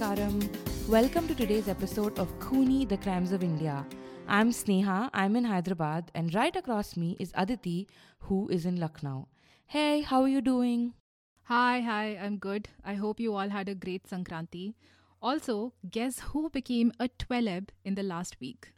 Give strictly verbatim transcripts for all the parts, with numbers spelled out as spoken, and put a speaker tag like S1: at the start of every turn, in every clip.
S1: Namaskaram. Welcome to today's episode of Khuni, The Crimes of India. I'm Sneha, I'm in Hyderabad, and right across me is Aditi, who is in Lucknow. Hey, how are you doing?
S2: Hi, hi, I'm good. I hope you all had a great Sankranti. Also, guess who became a tweleb in the last week?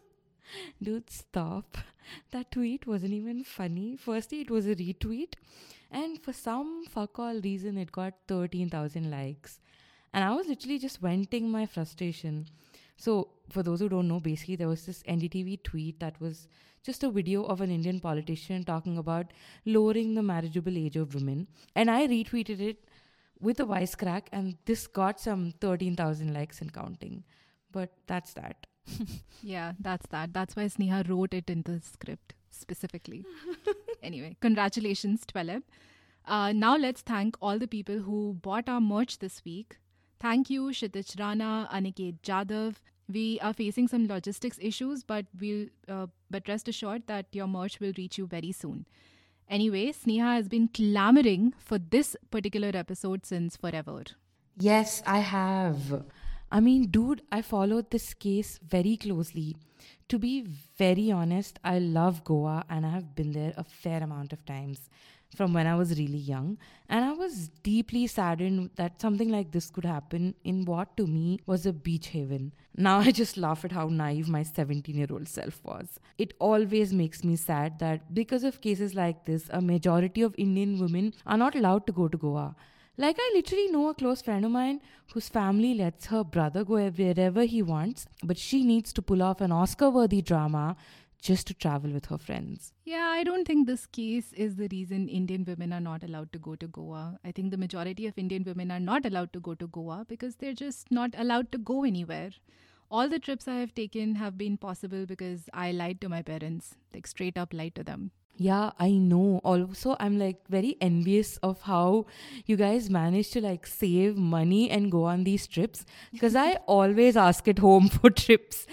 S1: Dude, stop. That tweet wasn't even funny. Firstly, it was a retweet, and for some fuck all reason, it got thirteen thousand likes. And I was literally just venting my frustration. So, for those who don't know, basically, there was this N D T V tweet that was just a video of an Indian politician talking about lowering the marriageable age of women. And I retweeted it with a wisecrack, and this got some thirteen thousand likes and counting. But that's that.
S2: Yeah, that's that. That's why Sneha wrote it in the script specifically. Anyway, congratulations, tweleb. Uh, now let's thank all the people who bought our merch this week. Thank you, Kshitij Rana, Aniket Jadhav. We are facing some logistics issues, but we'll uh, but rest assured that your merch will reach you very soon. Anyway, Sneha has been clamoring for this particular episode since forever.
S1: Yes, I have. I mean, dude, I followed this case very closely. To be very honest, I love Goa and I have been there a fair amount of times from when I was really young. And I was deeply saddened that something like this could happen in what to me was a beach haven. Now I just laugh at how naive my seventeen year old self was. It always makes me sad that because of cases like this, a majority of Indian women are not allowed to go to Goa. Like, I literally know a close friend of mine whose family lets her brother go wherever he wants, but she needs to pull off an Oscar-worthy drama just to travel with her friends.
S2: Yeah, I don't think this case is the reason Indian women are not allowed to go to Goa. I think the majority of Indian women are not allowed to go to Goa because they're just not allowed to go anywhere. All the trips I have taken have been possible because I lied to my parents, like straight up lied to them.
S1: Yeah, I know. Also, I'm like very envious of how you guys manage to like save money and go on these trips because I always ask at home for trips.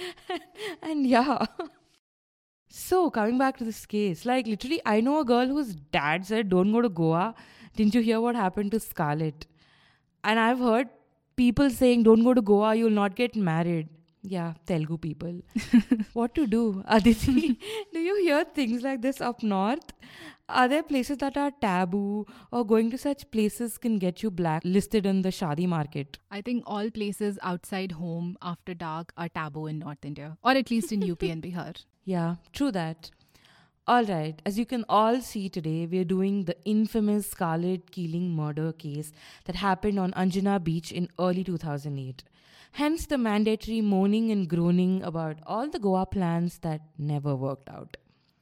S1: And yeah. So, coming back to this case, like literally, I know a girl whose dad said, don't go to Goa. Didn't you hear what happened to Scarlett? And I've heard people saying, don't go to Goa, you'll not get married. Yeah, Telugu people. What to do? Aditi, do you hear things like this up north? Are there places that are taboo or going to such places can get you blacklisted in the shadi market?
S2: I think all places outside home after dark are taboo in North India, or at least in U P and Bihar.
S1: Yeah, true that. All right, as you can all see today, we're doing the infamous Scarlett Keeling murder case that happened on Anjuna Beach in early two thousand eight. Hence the mandatory moaning and groaning about all the Goa plans that never worked out.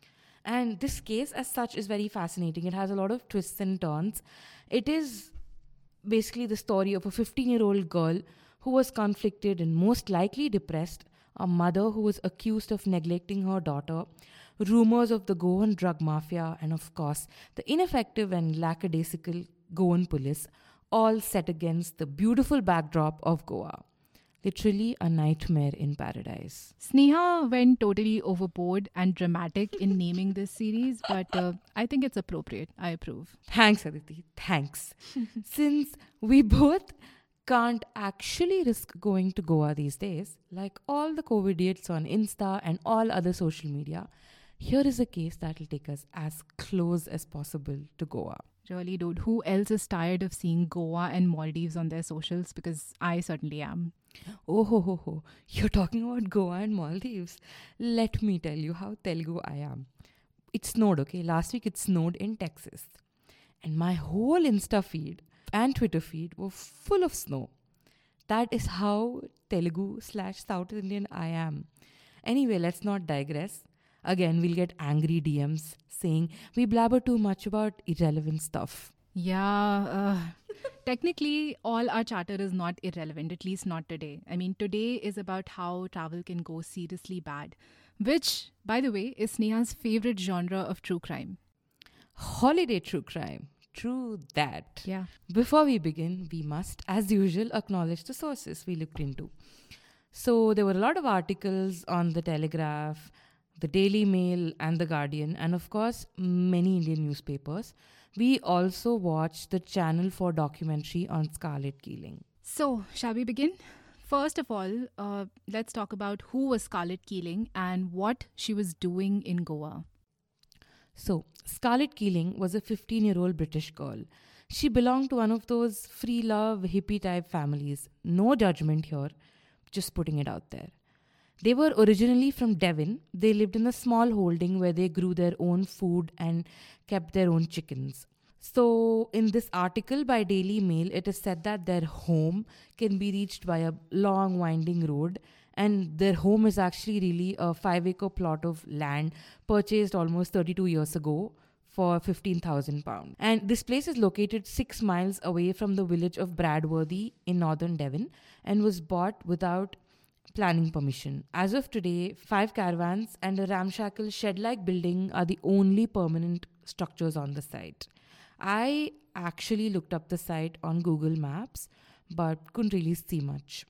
S1: And this case as such is very fascinating. It has a lot of twists and turns. It is basically the story of a fifteen-year-old girl who was conflicted and most likely depressed, a mother who was accused of neglecting her daughter, rumors of the Goan drug mafia, and of course, the ineffective and lackadaisical Goan police, all set against the beautiful backdrop of Goa. Literally a nightmare in paradise.
S2: Sneha went totally overboard and dramatic in naming this series, but uh, I think it's appropriate. I approve.
S1: Thanks, Aditi. Thanks. Since we both can't actually risk going to Goa these days, like all the COVID idiots on Insta and all other social media, here is a case that will take us as close as possible to Goa.
S2: Really, dude. Who else is tired of seeing Goa and Maldives on their socials? Because I certainly am.
S1: Oh, ho, ho, ho. You're talking about Goa and Maldives. Let me tell you how Telugu I am. It snowed, okay? Last week it snowed in Texas. And my whole Insta feed and Twitter feed were full of snow. That is how Telugu slash South Indian I am. Anyway, let's not digress. Again, we'll get angry D Ms saying we blabber too much about irrelevant stuff.
S2: Yeah, uh, technically, all our chatter is not irrelevant, at least not today. I mean, today is about how travel can go seriously bad, which, by the way, is Sneha's favorite genre of true crime.
S1: Holiday true crime. True that.
S2: Yeah.
S1: Before we begin, we must, as usual, acknowledge the sources we looked into. So, there were a lot of articles on The Telegraph, The Daily Mail, and The Guardian, and of course, many Indian newspapers. We also watched the Channel four documentary on Scarlett Keeling.
S2: So, shall we begin? First of all, uh, let's talk about who was Scarlett Keeling and what she was doing in Goa.
S1: So, Scarlett Keeling was a fifteen year old British girl. She belonged to one of those free love, hippie type families. No judgment here, just putting it out there. They were originally from Devon. They lived in a small holding where they grew their own food and kept their own chickens. So, in this article by Daily Mail, it is said that their home can be reached by a long, winding road, and their home is actually really a five acre plot of land purchased almost thirty-two years ago for fifteen thousand pounds. And this place is located six miles away from the village of Bradworthy in northern Devon and was bought without planning permission. As of today, five caravans and a ramshackle shed like building are the only permanent structures on the site. I actually looked up the site on Google Maps but couldn't really see much.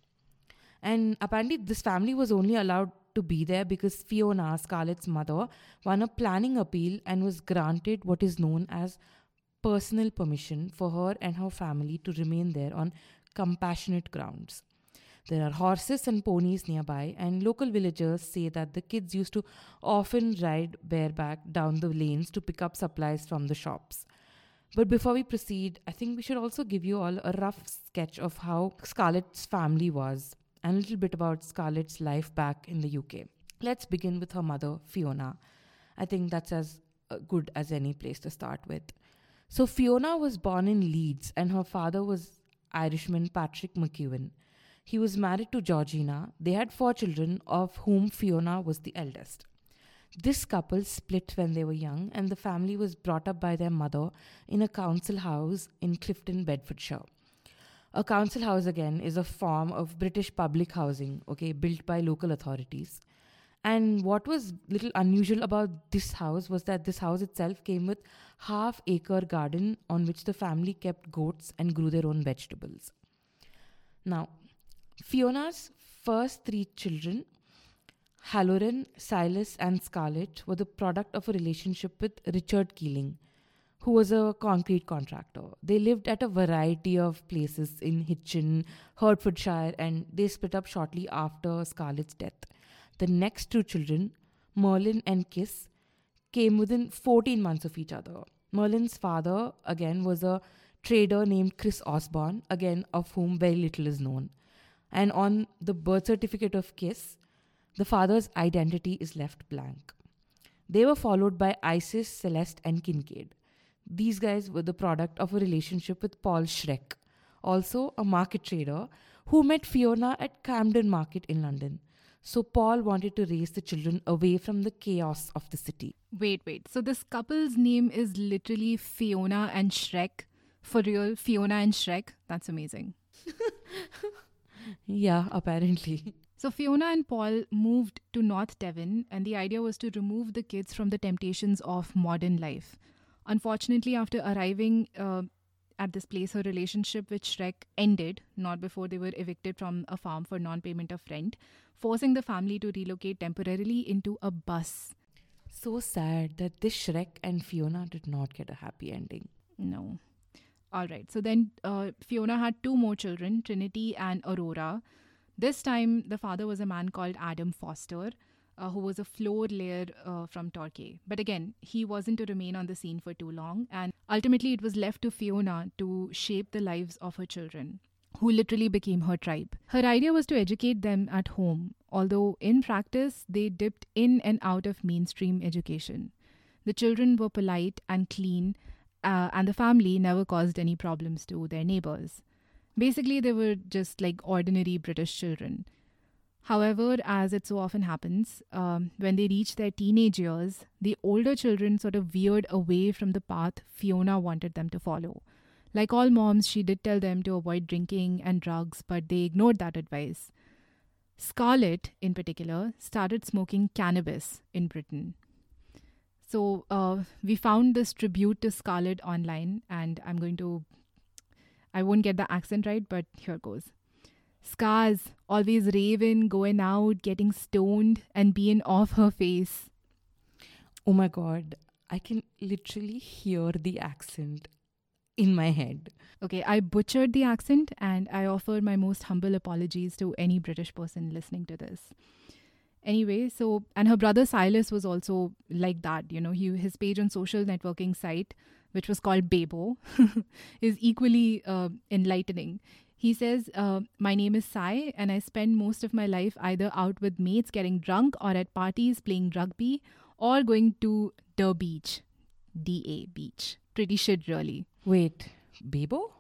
S1: And apparently, this family was only allowed to be there because Fiona, Scarlett's mother, won a planning appeal and was granted what is known as personal permission for her and her family to remain there on compassionate grounds. There are horses and ponies nearby, and local villagers say that the kids used to often ride bareback down the lanes to pick up supplies from the shops. But before we proceed, I think we should also give you all a rough sketch of how Scarlett's family was and a little bit about Scarlett's life back in the U K. Let's begin with her mother, Fiona. I think that's as uh, good as any place to start with. So Fiona was born in Leeds and her father was Irishman Patrick McEwen. He was married to Georgina. They had four children, of whom Fiona was the eldest. This couple split when they were young, and the family was brought up by their mother in a council house in Clifton, Bedfordshire. A council house, again, is a form of British public housing, okay, built by local authorities. And what was little unusual about this house was that this house itself came with half-acre garden on which the family kept goats and grew their own vegetables. Now, Fiona's first three children, Halloran, Silas, and Scarlett, were the product of a relationship with Richard Keeling, who was a concrete contractor. They lived at a variety of places in Hitchin, Hertfordshire, and they split up shortly after Scarlett's death. The next two children, Merlin and Kiss, came within fourteen months of each other. Merlin's father, again, was a trader named Chris Osborne, again, of whom very little is known. And on the birth certificate of Kiss, the father's identity is left blank. They were followed by Isis, Celeste, and Kincaid. These guys were the product of a relationship with Paul Schreck, also a market trader who met Fiona at Camden Market in London. So Paul wanted to raise the children away from the chaos of the city.
S2: Wait, wait. So this couple's name is literally Fiona and Shrek. For real, Fiona and Shrek. That's amazing.
S1: Yeah, apparently.
S2: So Fiona and Paul moved to North Devon, and the idea was to remove the kids from the temptations of modern life. Unfortunately, after arriving uh, at this place, her relationship with Shrek ended, not before they were evicted from a farm for non-payment of rent, forcing the family to relocate temporarily into a bus.
S1: So sad that this Shrek and Fiona did not get a happy ending.
S2: No. All right. So then uh, Fiona had two more children, Trinity and Aurora. This time, the father was a man called Adam Foster, uh, who was a floor layer uh, from Torquay. But again, he wasn't to remain on the scene for too long. And ultimately, it was left to Fiona to shape the lives of her children, who literally became her tribe. Her idea was to educate them at home, although in practice, they dipped in and out of mainstream education. The children were polite and clean, uh, and the family never caused any problems to their neighbors. Basically, they were just like ordinary British children. However, as it so often happens, um, when they reached their teenage years, the older children sort of veered away from the path Fiona wanted them to follow. Like all moms, she did tell them to avoid drinking and drugs, but they ignored that advice. Scarlett, in particular, started smoking cannabis in Britain. So uh, we found this tribute to Scarlett online, and I'm going to, I won't get the accent right, but here goes. Scars, always raving, going out, getting stoned, and being off her face.
S1: Oh my god, I can literally hear the accent. in my head.
S2: Okay, I butchered the accent and I offer my most humble apologies to any British person listening to this. Anyway, so, and her brother Silas was also like that. You know, he his page on social networking site, which was called Bebo, is equally uh, enlightening. He says, uh, my name is Sai and I spend most of my life either out with mates getting drunk or at parties playing rugby or going to the beach. D A beach. Pretty shit, really.
S1: Wait, Bebo?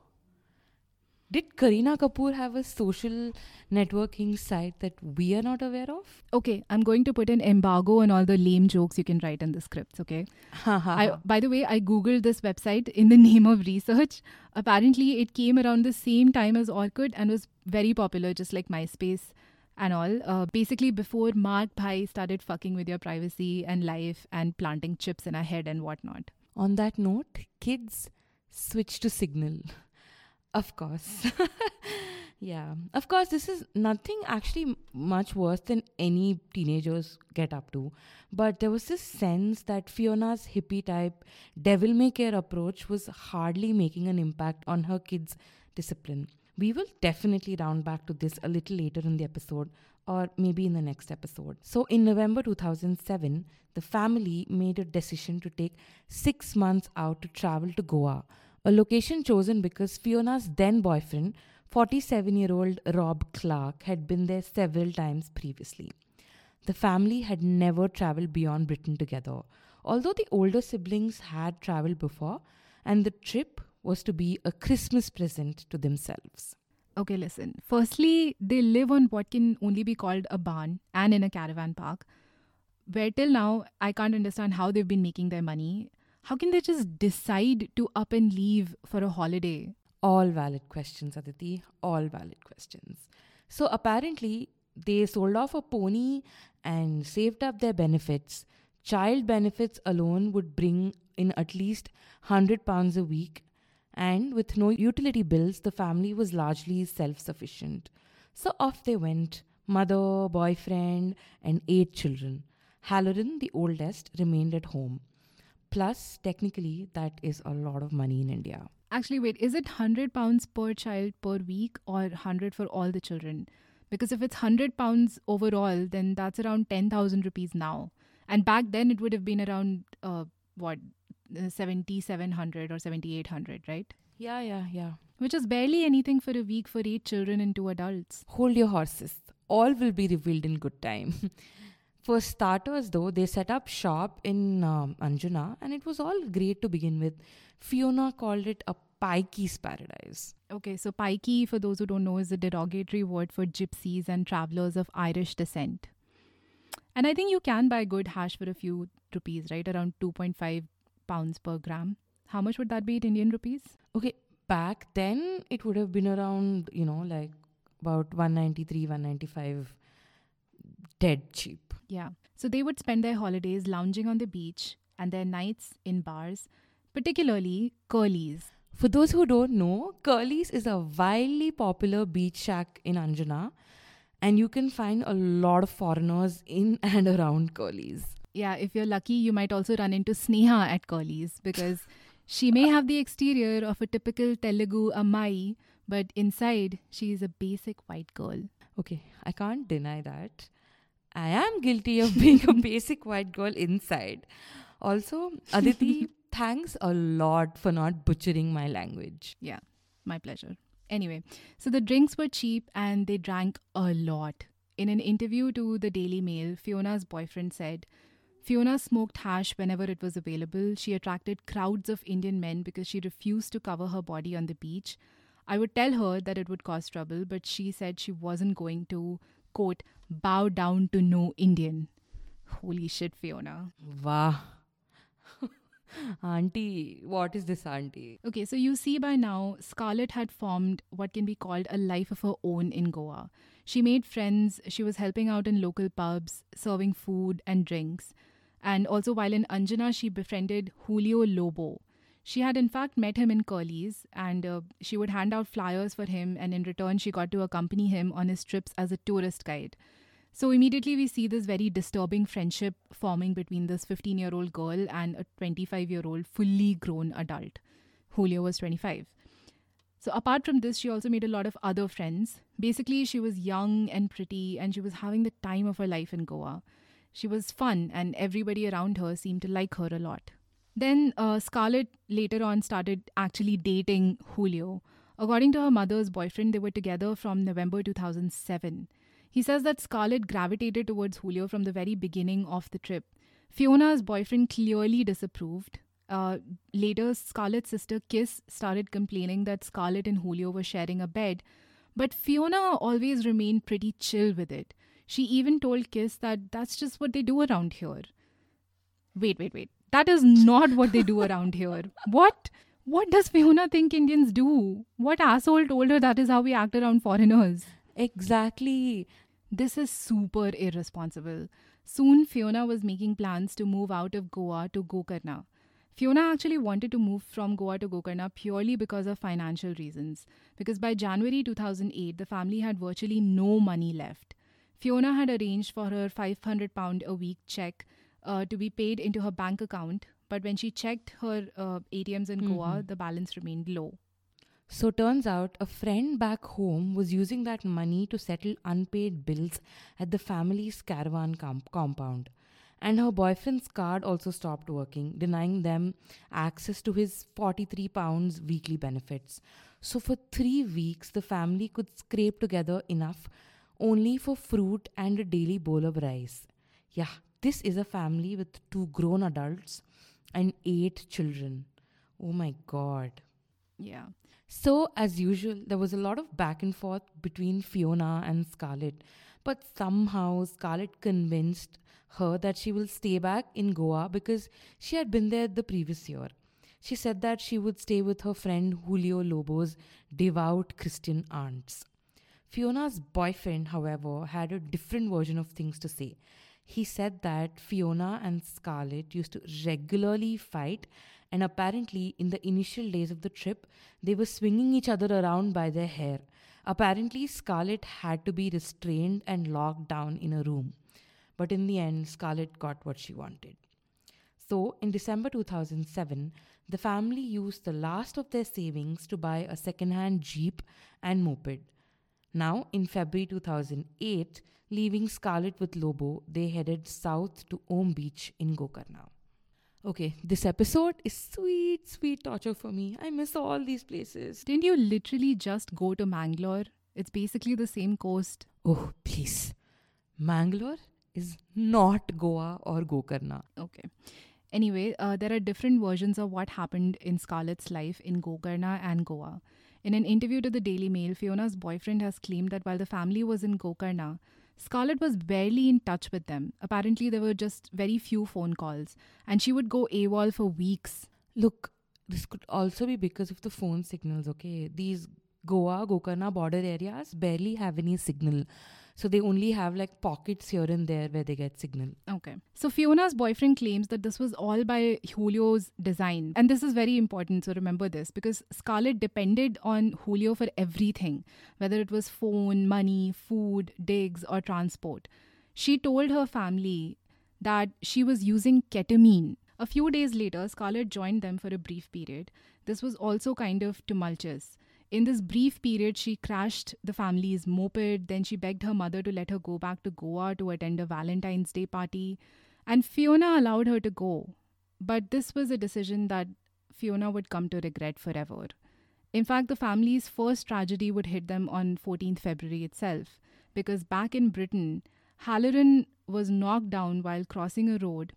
S1: Did Kareena Kapoor have a social networking site that we are not aware of?
S2: Okay, I'm going to put an embargo on all the lame jokes you can write in the scripts, okay? I, by the way, I googled this website in the name of research. Apparently, it came around the same time as Orkut and was very popular, just like MySpace and all. Uh, basically, before Mark Bhai started fucking with your privacy and life and planting chips in our head and whatnot.
S1: On that note, kids switch to Signal. Of course. Yeah. Of course, this is nothing actually much worse than any teenagers get up to. But there was this sense that Fiona's hippie type, devil may care approach was hardly making an impact on her kids' discipline. We will definitely round back to this a little later in the episode, or maybe in the next episode. So in November two thousand seven, the family made a decision to take six months out to travel to Goa, a location chosen because Fiona's then boyfriend, forty-seven-year-old Rob Clark, had been there several times previously. The family had never traveled beyond Britain together, although the older siblings had traveled before, and the trip was to be a Christmas present to themselves.
S2: Okay, listen. Firstly, they live on what can only be called a barn and in a caravan park, where till now, I can't understand how they've been making their money. How can they just decide to up and leave for a holiday?
S1: All valid questions, Aditi. All valid questions. So apparently, they sold off a pony and saved up their benefits. Child benefits alone would bring in at least one hundred pounds a week. And with no utility bills, the family was largely self-sufficient. So off they went, mother, boyfriend, and eight children. Halloran, the oldest, remained at home. Plus, technically, that is a lot of money in India.
S2: Actually, wait, is it one hundred pounds per child per week or one hundred for all the children? Because if it's one hundred pounds overall, then that's around ten thousand rupees now. And back then, it would have been around, uh, what, seventy-seven hundred or seventy-eight hundred, right?
S1: Yeah, yeah, yeah.
S2: Which is barely anything for a week for eight children and two adults.
S1: Hold your horses. All will be revealed in good time. For starters, though, they set up shop in um, Anjuna, and it was all great to begin with. Fiona called it a Pikey's paradise.
S2: Okay, so Pikey, for those who don't know, is a derogatory word for gypsies and travellers of Irish descent. And I think you can buy good hash for a few rupees, right? Around two point five pounds per gram. How much would that be in Indian rupees?
S1: Okay, back then, it would have been around, you know, like about one ninety-three, one ninety-five, dead cheap.
S2: Yeah. So they would spend their holidays lounging on the beach and their nights in bars, particularly Curly's.
S1: For those who don't know, Curly's is a wildly popular beach shack in Anjuna, and you can find a lot of foreigners in and around Curly's.
S2: Yeah, if you're lucky, you might also run into Sneha at Curly's because she may have the exterior of a typical Telugu Ammai, but inside, she is a basic white girl.
S1: Okay, I can't deny that. I am guilty of being a basic white girl inside. Also, Aditi, thanks a lot for not butchering my language.
S2: Yeah, my pleasure. Anyway, so the drinks were cheap and they drank a lot. In an interview to the Daily Mail, Fiona's boyfriend said, Fiona smoked hash whenever it was available. She attracted crowds of Indian men because she refused to cover her body on the beach. I would tell her that it would cause trouble, but she said she wasn't going to, quote, bow down to no Indian. Holy shit, Fiona.
S1: Wow. Auntie, what is this, auntie?
S2: Okay, so you see by now, Scarlett had formed what can be called a life of her own in Goa. She made friends, she was helping out in local pubs, serving food and drinks. And also while in Anjuna, she befriended Julio Lobo. She had in fact met him in Curly's and uh, she would hand out flyers for him, and in return she got to accompany him on his trips as a tourist guide. So immediately we see this very disturbing friendship forming between this fifteen-year-old girl and a twenty-five-year-old fully grown adult. Julio was twenty-five. So apart from this, she also made a lot of other friends. Basically, she was young and pretty, and she was having the time of her life in Goa. She was fun, and everybody around her seemed to like her a lot. Then uh, Scarlett later on started actually dating Julio. According to her mother's boyfriend, they were together from November two thousand seven. He says that Scarlett gravitated towards Julio from the very beginning of the trip. Fiona's boyfriend clearly disapproved. Uh, later, Scarlett's sister Kiss started complaining that Scarlett and Julio were sharing a bed, but Fiona always remained pretty chill with it. She even told Kiss that that's just what they do around here. Wait, wait, wait. That is not what they do around here. What? What does Fiona think Indians do? What asshole told her that is how we act around foreigners?
S1: Exactly.
S2: This is super irresponsible. Soon, Fiona was making plans to move out of Goa to Gokarna. Fiona actually wanted to move from Goa to Gokarna purely because of financial reasons. Because by January two thousand eight, the family had virtually no money left. Fiona had arranged for her five hundred pounds a week check uh, to be paid into her bank account. But when she checked her uh, A T Ms in mm-hmm. Goa, the balance remained low.
S1: So turns out a friend back home was using that money to settle unpaid bills at the family's caravan com- compound. And her boyfriend's card also stopped working, denying them access to his forty-three pounds weekly benefits. So for three weeks, the family could scrape together enough only for fruit and a daily bowl of rice. Yeah, this is a family with two grown adults and eight children. Oh my God.
S2: Yeah.
S1: So, as usual, there was a lot of back and forth between Fiona and Scarlett. But somehow Scarlett convinced her that she will stay back in Goa because she had been there the previous year. She said that she would stay with her friend Julio Lobo's devout Christian aunts. Fiona's boyfriend, however, had a different version of things to say. He said that Fiona and Scarlett used to regularly fight, and apparently in the initial days of the trip, they were swinging each other around by their hair. Apparently, Scarlett had to be restrained and locked down in a room. But in the end, Scarlett got what she wanted. So, in December two thousand seven, the family used the last of their savings to buy a second-hand Jeep and moped. Now, in February two thousand eight, leaving Scarlett with Lobo, they headed south to Om Beach in Gokarna. Okay, this episode is sweet, sweet torture for me. I miss all these places.
S2: Didn't you literally just go to Mangalore? It's basically the same coast.
S1: Oh, please. Mangalore is not Goa or Gokarna.
S2: Okay. Anyway, uh, there are different versions of what happened in Scarlett's life in Gokarna and Goa. In an interview to the Daily Mail, Fiona's boyfriend has claimed that while the family was in Gokarna, Scarlett was barely in touch with them. Apparently, there were just very few phone calls, and she would go AWOL for weeks.
S1: Look, this could also be because of the phone signals, okay? These Goa, Gokarna border areas barely have any signal. So they only have like pockets here and there where they get signal.
S2: Okay. So Fiona's boyfriend claims that this was all by Julio's design. And this is very important, so remember this, because Scarlett depended on Julio for everything, whether it was phone, money, food, digs, or transport. She told her family that she was using ketamine. A few days later, Scarlett joined them for a brief period. This was also kind of tumultuous. In this brief period, she crashed the family's moped. Then she begged her mother to let her go back to Goa to attend a Valentine's Day party. And Fiona allowed her to go. But this was a decision that Fiona would come to regret forever. In fact, the family's first tragedy would hit them on fourteenth February itself. Because back in Britain, Halloran was knocked down while crossing a road.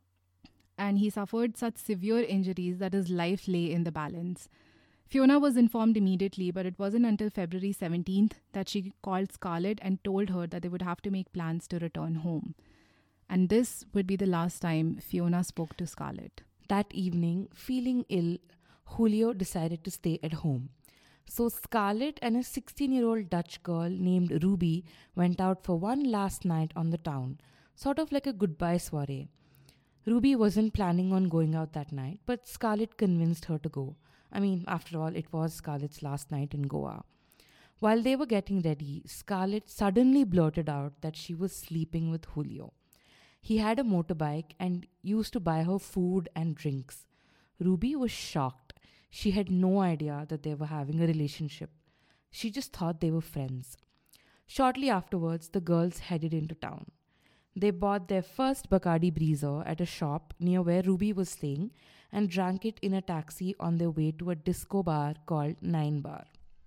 S2: And he suffered such severe injuries that his life lay in the balance. Fiona was informed immediately, but it wasn't until February seventeenth that she called Scarlett and told her that they would have to make plans to return home. And this would be the last time Fiona spoke to Scarlett.
S1: That evening, feeling ill, Julio decided to stay at home. So Scarlett and a sixteen-year-old Dutch girl named Ruby went out for one last night on the town, sort of like a goodbye soiree. Ruby wasn't planning on going out that night, but Scarlett convinced her to go. I mean, after all, it was Scarlett's last night in Goa. While they were getting ready, Scarlett suddenly blurted out that she was sleeping with Julio. He had a motorbike and used to buy her food and drinks. Ruby was shocked. She had no idea that they were having a relationship. She just thought they were friends. Shortly afterwards, the girls headed into town. They bought their first Bacardi Breezer at a shop near where Ruby was staying and drank it in a taxi on their way to a disco bar called Nine Bar.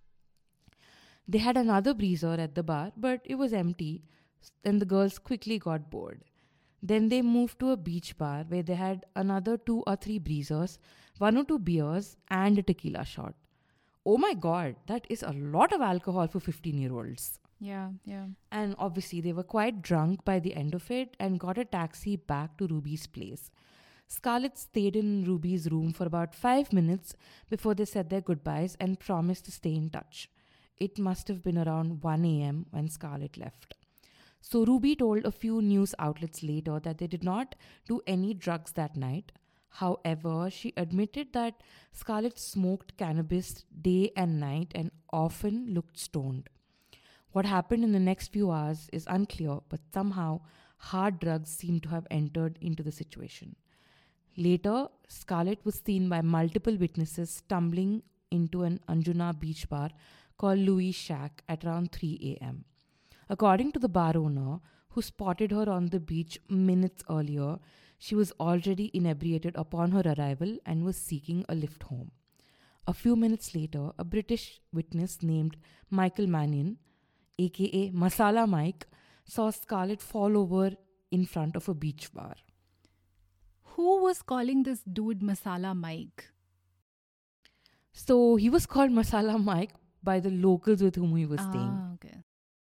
S1: They had another breezer at the bar, but it was empty, and the girls quickly got bored. Then they moved to a beach bar where they had another two or three breezers, one or two beers, and a tequila shot. Oh my god, that is a lot of alcohol for fifteen year olds.
S2: Yeah, yeah.
S1: And obviously, they were quite drunk by the end of it and got a taxi back to Ruby's place. Scarlett stayed in Ruby's room for about five minutes before they said their goodbyes and promised to stay in touch. It must have been around one a.m. when Scarlett left. So Ruby told a few news outlets later that they did not do any drugs that night. However, she admitted that Scarlett smoked cannabis day and night and often looked stoned. What happened in the next few hours is unclear, but somehow hard drugs seem to have entered into the situation. Later, Scarlett was seen by multiple witnesses stumbling into an Anjuna beach bar called Louis' Shack at around three a.m. According to the bar owner, who spotted her on the beach minutes earlier, she was already inebriated upon her arrival and was seeking a lift home. A few minutes later, a British witness named Michael Mannion, aka Masala Mike, saw Scarlett fall over in front of a beach bar.
S2: Who was calling this dude Masala Mike?
S1: So he was called Masala Mike by the locals with whom he was staying.
S2: Ah, okay.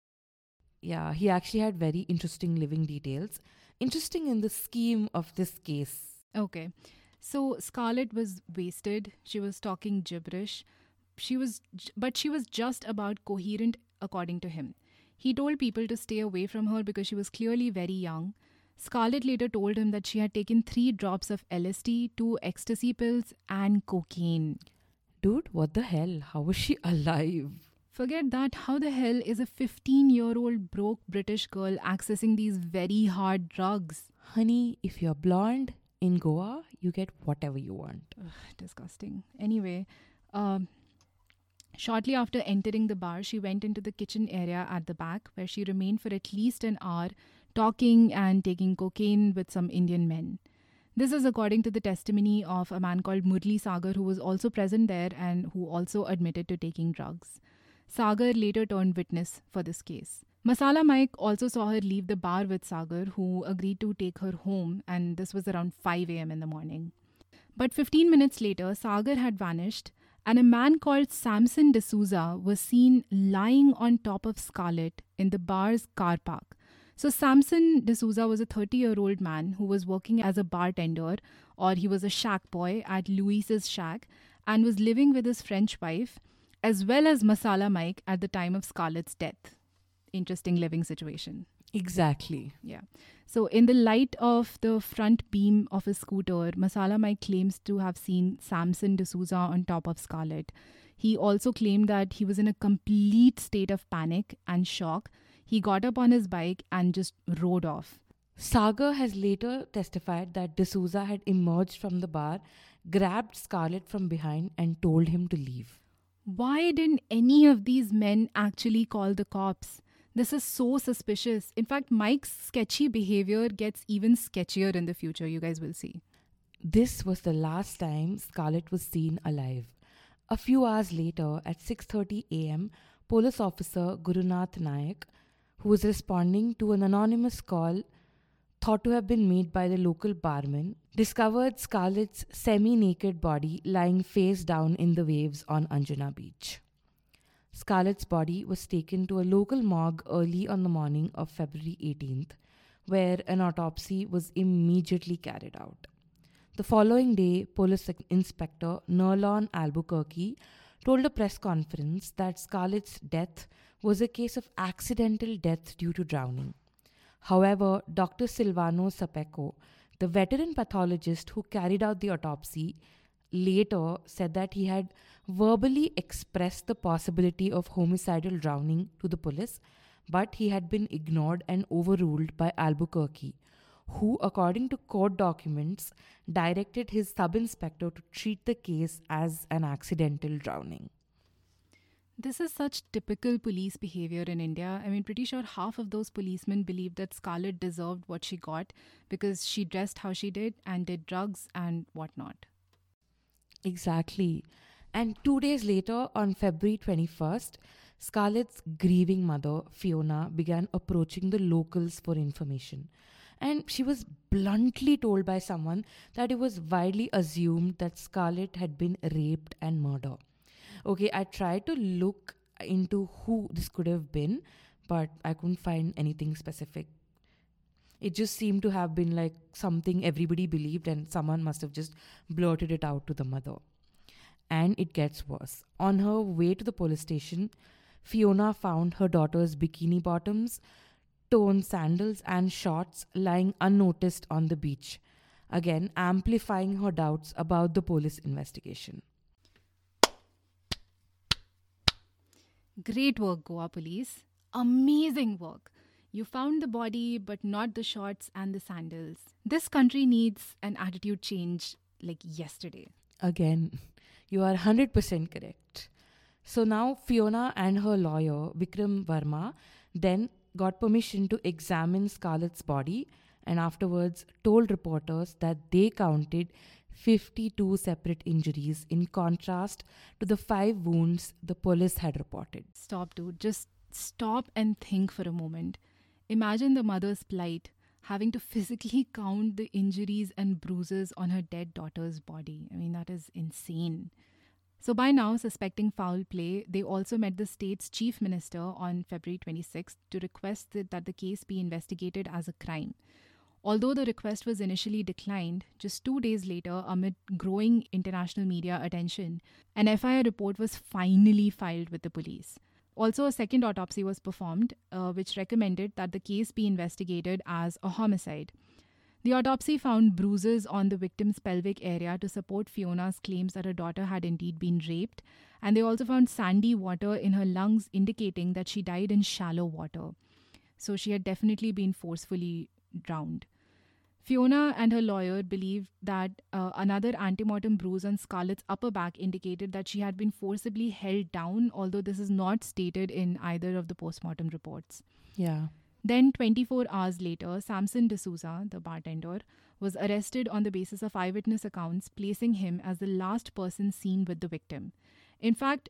S1: Yeah, he actually had very interesting living details. Interesting in the scheme of this case.
S2: Okay. So Scarlett was wasted. She was talking gibberish. She was, j- but she was just about coherent, according to him. He told people to stay away from her because she was clearly very young. Scarlett later told him that she had taken three drops of L S D, two ecstasy pills, and cocaine.
S1: Dude, what the hell? How was she alive?
S2: Forget that. How the hell is a fifteen-year-old broke British girl accessing these very hard drugs?
S1: Honey, if you're blonde in Goa, you get whatever you want.
S2: Ugh, disgusting. Anyway, um, shortly after entering the bar, she went into the kitchen area at the back where she remained for at least an hour, talking and taking cocaine with some Indian men. This is according to the testimony of a man called Murli Sagar, who was also present there and who also admitted to taking drugs. Sagar later turned witness for this case. Masala Mike also saw her leave the bar with Sagar, who agreed to take her home, and this was around five a.m. in the morning. But fifteen minutes later, Sagar had vanished, and a man called Samson D'Souza was seen lying on top of Scarlett in the bar's car park. So Samson D'Souza was a thirty-year-old man who was working as a bartender, or he was a shack boy at Louis's shack, and was living with his French wife, as well as Masala Mike at the time of Scarlett's death. Interesting living situation.
S1: Exactly.
S2: Yeah. So in the light of the front beam of his scooter, Masala Mike claims to have seen Samson D'Souza on top of Scarlett. He also claimed that he was in a complete state of panic and shock. He got up on his bike and just rode off.
S1: Sagar has later testified that D'Souza had emerged from the bar, grabbed Scarlett from behind and told him to leave.
S2: Why didn't any of these men actually call the cops? This is so suspicious. In fact, Mike's sketchy behavior gets even sketchier in the future, you guys will see.
S1: This was the last time Scarlett was seen alive. A few hours later, at six thirty a.m., police officer Gurunath Nayak, who was responding to an anonymous call thought to have been made by the local barman, discovered Scarlett's semi-naked body lying face down in the waves on Anjuna Beach. Scarlett's body was taken to a local morgue early on the morning of February eighteenth, where an autopsy was immediately carried out. The following day, Police Inspector Nerlon Albuquerque told a press conference that Scarlett's death was a case of accidental death due to drowning. However, Doctor Silvano Sapeco, the veteran pathologist who carried out the autopsy, later said that he had verbally expressed the possibility of homicidal drowning to the police, but he had been ignored and overruled by Albuquerque, who, according to court documents, directed his sub-inspector to treat the case as an accidental drowning.
S2: This is such typical police behavior in India. I mean, pretty sure half of those policemen believed that Scarlett deserved what she got because she dressed how she did and did drugs and whatnot.
S1: Exactly. And two days later, on February twenty-first, Scarlett's grieving mother, Fiona, began approaching the locals for information. And she was bluntly told by someone that it was widely assumed that Scarlett had been raped and murdered. Okay, I tried to look into who this could have been, but I couldn't find anything specific. It just seemed to have been like something everybody believed, and someone must have just blurted it out to the mother. And it gets worse. On her way to the police station, Fiona found her daughter's bikini bottoms, torn sandals, and shorts lying unnoticed on the beach, again amplifying her doubts about the police investigation.
S2: Great work, Goa police. Amazing work. You found the body, but not the shorts and the sandals. This country needs an attitude change like yesterday.
S1: Again, you are one hundred percent correct. So now Fiona and her lawyer, Vikram Verma, then got permission to examine Scarlett's body and afterwards told reporters that they counted fifty-two separate injuries in contrast to the five wounds the police had reported.
S2: Stop, dude. Just stop and think for a moment. Imagine the mother's plight, having to physically count the injuries and bruises on her dead daughter's body. I mean, that is insane. So by now, suspecting foul play, they also met the state's chief minister on February twenty-sixth to request that, that the case be investigated as a crime. Although the request was initially declined, just two days later, amid growing international media attention, an F I R report was finally filed with the police. Also, a second autopsy was performed, uh, which recommended that the case be investigated as a homicide. The autopsy found bruises on the victim's pelvic area to support Fiona's claims that her daughter had indeed been raped, and they also found sandy water in her lungs, indicating that she died in shallow water. So she had definitely been forcefully drowned. Fiona and her lawyer believed that uh, another antemortem bruise on Scarlett's upper back indicated that she had been forcibly held down, although this is not stated in either of the postmortem reports.
S1: Yeah.
S2: Then, twenty-four hours later, Samson D'Souza, the bartender, was arrested on the basis of eyewitness accounts, placing him as the last person seen with the victim. In fact,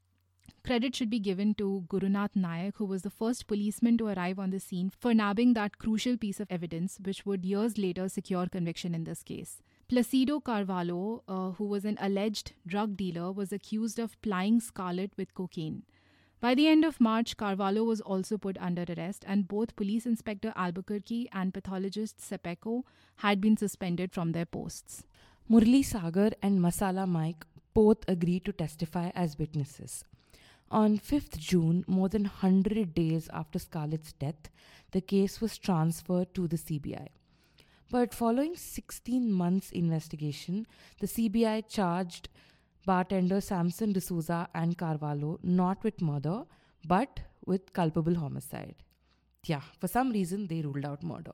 S2: credit should be given to Gurunath Nayak, who was the first policeman to arrive on the scene for nabbing that crucial piece of evidence, which would years later secure conviction in this case. Placido Carvalho, uh, who was an alleged drug dealer, was accused of plying Scarlett with cocaine. By the end of March, Carvalho was also put under arrest, and both Police Inspector Albuquerque and pathologist Sepeko had been suspended from their posts.
S1: Murli Sagar and Masala Mike both agreed to testify as witnesses. On fifth of June, more than one hundred days after Scarlett's death, the case was transferred to the C B I. But following sixteen months' investigation, the C B I charged bartender Samson D'Souza and Carvalho not with murder, but with culpable homicide. Yeah, for some reason, they ruled out murder.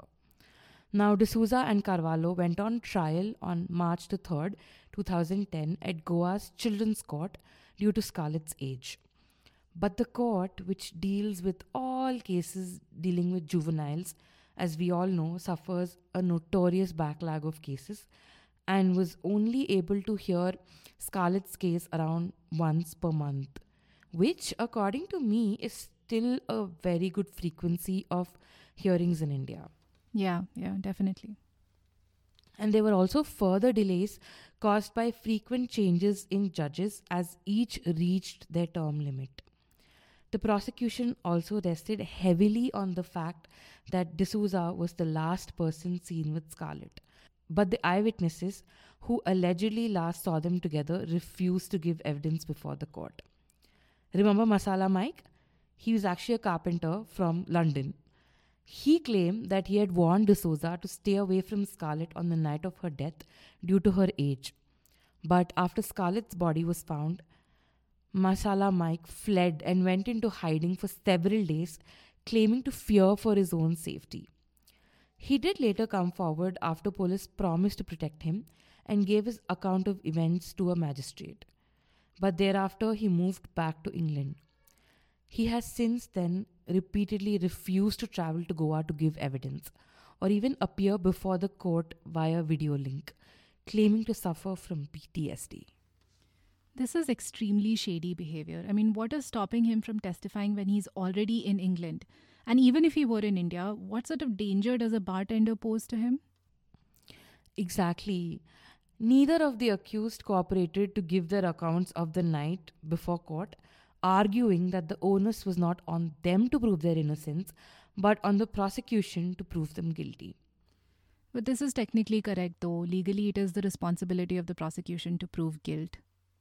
S1: Now, D'Souza and Carvalho went on trial on March the third, twenty ten at Goa's Children's Court due to Scarlett's age. But the court, which deals with all cases dealing with juveniles, as we all know, suffers a notorious backlog of cases and was only able to hear Scarlett's case around once per month, which, according to me, is still a very good frequency of hearings in India.
S2: Yeah, yeah, definitely.
S1: And there were also further delays caused by frequent changes in judges as each reached their term limit. The prosecution also rested heavily on the fact that D'Souza was the last person seen with Scarlett. But the eyewitnesses who allegedly last saw them together refused to give evidence before the court. Remember Masala Mike? He was actually a carpenter from London. He claimed that he had warned D'Souza to stay away from Scarlett on the night of her death due to her age. But after Scarlett's body was found, Masala Mike fled and went into hiding for several days, claiming to fear for his own safety. He did later come forward after police promised to protect him and gave his account of events to a magistrate. But thereafter, he moved back to England. He has since then repeatedly refused to travel to Goa to give evidence or even appear before the court via video link, claiming to suffer from P T S D.
S2: This is extremely shady behavior. I mean, what is stopping him from testifying when he's already in England? And even if he were in India, what sort of danger does a bartender pose to him?
S1: Exactly. Neither of the accused cooperated to give their accounts of the night before court, arguing that the onus was not on them to prove their innocence, but on the prosecution to prove them guilty.
S2: But this is technically correct, though. Legally, it is the responsibility of the prosecution to prove guilt.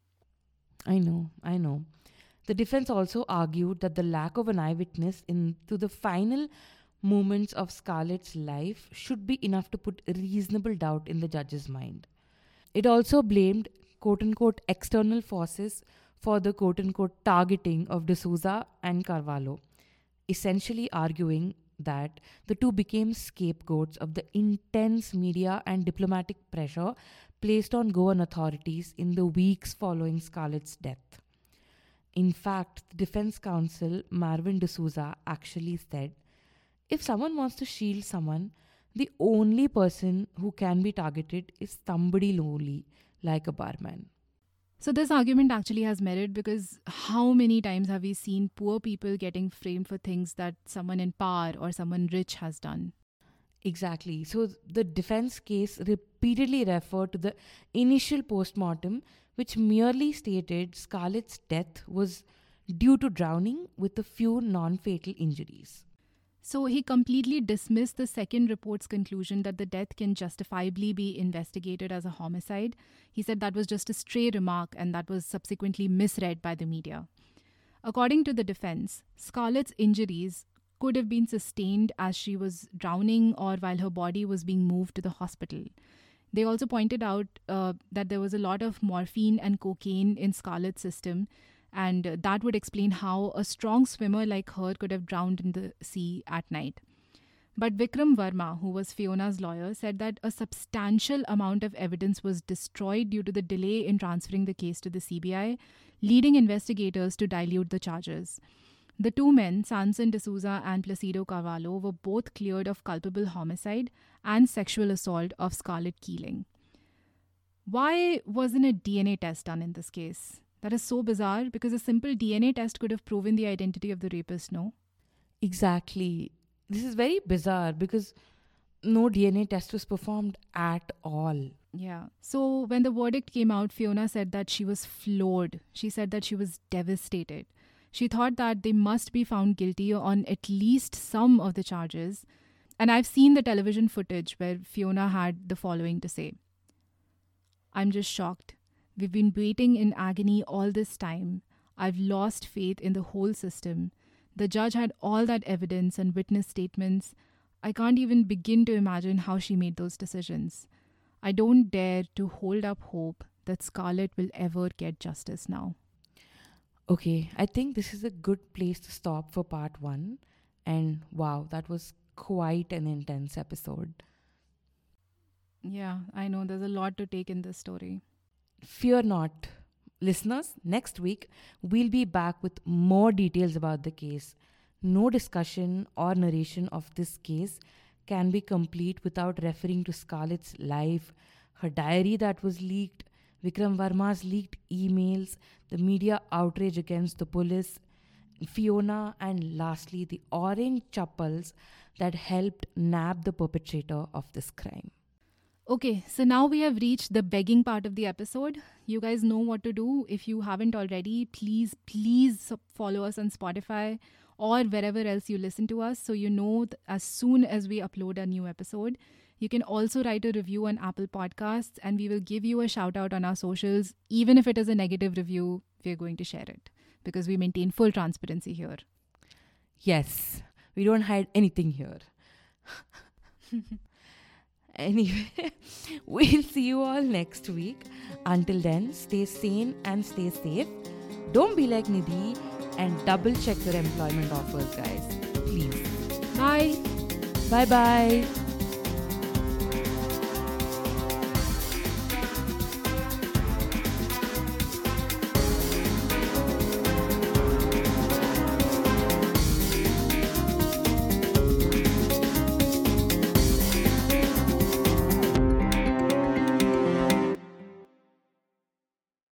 S1: I know, I know. The defense also argued that the lack of an eyewitness into the final moments of Scarlett's life should be enough to put reasonable doubt in the judge's mind. It also blamed quote-unquote external forces for the quote-unquote targeting of D'Souza and Carvalho, essentially arguing that the two became scapegoats of the intense media and diplomatic pressure placed on Goan authorities in the weeks following Scarlett's death. In fact, the defense counsel, Marvin D'Souza, actually said, if someone wants to shield someone, the only person who can be targeted is somebody lowly, like a barman.
S2: So this argument actually has merit because how many times have we seen poor people getting framed for things that someone in power or someone rich has done?
S1: Exactly. So the defense case repeatedly referred to the initial postmortem, which merely stated Scarlett's death was due to drowning with a few non-fatal injuries.
S2: So he completely dismissed the second report's conclusion that the death can justifiably be investigated as a homicide. He said that was just a stray remark and that was subsequently misread by the media. According to the defense, Scarlett's injuries could have been sustained as she was drowning or while her body was being moved to the hospital. They also pointed out uh, that there was a lot of morphine and cocaine in Scarlett's system, and that would explain how a strong swimmer like her could have drowned in the sea at night. But Vikram Verma, who was Fiona's lawyer, said that a substantial amount of evidence was destroyed due to the delay in transferring the case to the C B I, leading investigators to dilute the charges. The two men, Sanson D'Souza and Placido Carvalho, were both cleared of culpable homicide and sexual assault of Scarlett Keeling. Why wasn't a D N A test done in this case? That is so bizarre because a simple D N A test could have proven the identity of the rapist, no?
S1: Exactly. This is very bizarre because no D N A test was performed at all.
S2: Yeah. So when the verdict came out, Fiona said that she was floored. She said that she was devastated. She thought that they must be found guilty on at least some of the charges. And I've seen the television footage where Fiona had the following to say. I'm just shocked. We've been waiting in agony all this time. I've lost faith in the whole system. The judge had all that evidence and witness statements. I can't even begin to imagine how she made those decisions. I don't dare to hold up hope that Scarlett will ever get justice now.
S1: Okay, I think this is a good place to stop for part one. And wow, that was quite an intense episode.
S2: Yeah, I know there's a lot to take in this story.
S1: Fear not. Listeners, next week we'll be back with more details about the case. No discussion or narration of this case can be complete without referring to Scarlett's life, her diary that was leaked, Vikram Verma's leaked emails, the media outrage against the police, Fiona, and lastly the orange chappals that helped nab the perpetrator of this crime.
S2: Okay, so now we have reached the begging part of the episode. You guys know what to do. If you haven't already, please, please follow us on Spotify or wherever else you listen to us so you know as soon as we upload a new episode. You can also write a review on Apple Podcasts and we will give you a shout out on our socials. Even if it is a negative review, we're going to share it because we maintain full transparency here.
S1: Yes, we don't hide anything here. Anyway, we'll see you all next week. Until then, stay sane and stay safe. Don't be like Nidhi and double check your employment offers, guys. Please.
S2: Bye.
S1: Bye-bye.